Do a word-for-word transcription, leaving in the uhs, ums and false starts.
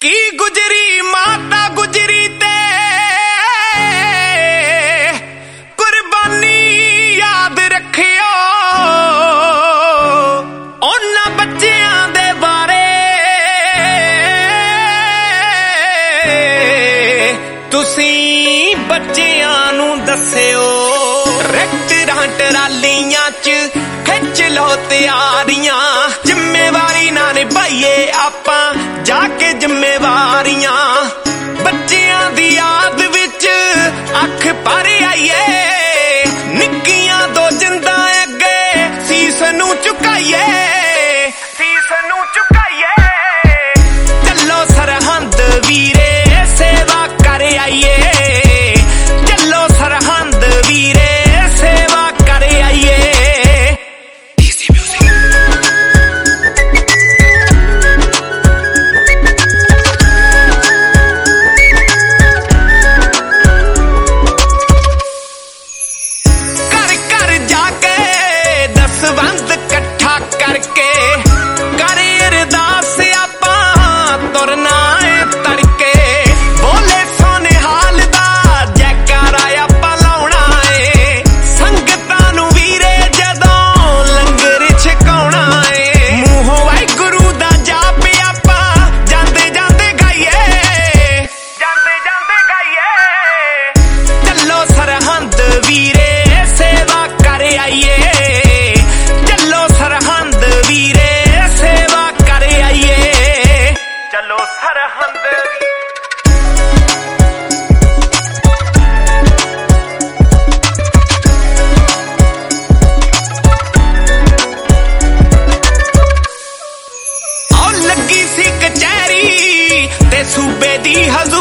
निक्की गुजरी माता गुजरी ते कुर्बानी याद रखियो उन्हां बच्चियां दे बारे तुसीं बच्चियां नूं दस्सिओ ट्रैक्टरां ट्रालियां च खिच लो तैयारियां जिम्मेवारी ना निभाइए आपां जाके जिम्मेवारियां बच्चियां दी याद विच अख भर आइए निक्कियां दो जिंदा अगे सीस नूं झुकाइए सीस नूं झुकाइए चलो सरहंद वीरे सेवा कर आइए चलो सरहंद वीरे सेवा कर आइए। संबंध कट्ठा करके करे अरदास आपां तुरना है तड़के बोले सोने हाल दा जयकारा आपां लाउणा है संगतां नूं वीरे जदों लंगर छकाउणा है मूहों वाहिगुरू दा जाप आपां जांदे जांदे गाइए जांदे जांदे गाइए चलो सरहंद वीरे सेवा कर आइए चलो सरहंद लगी सी कचहरी ते सूबे दी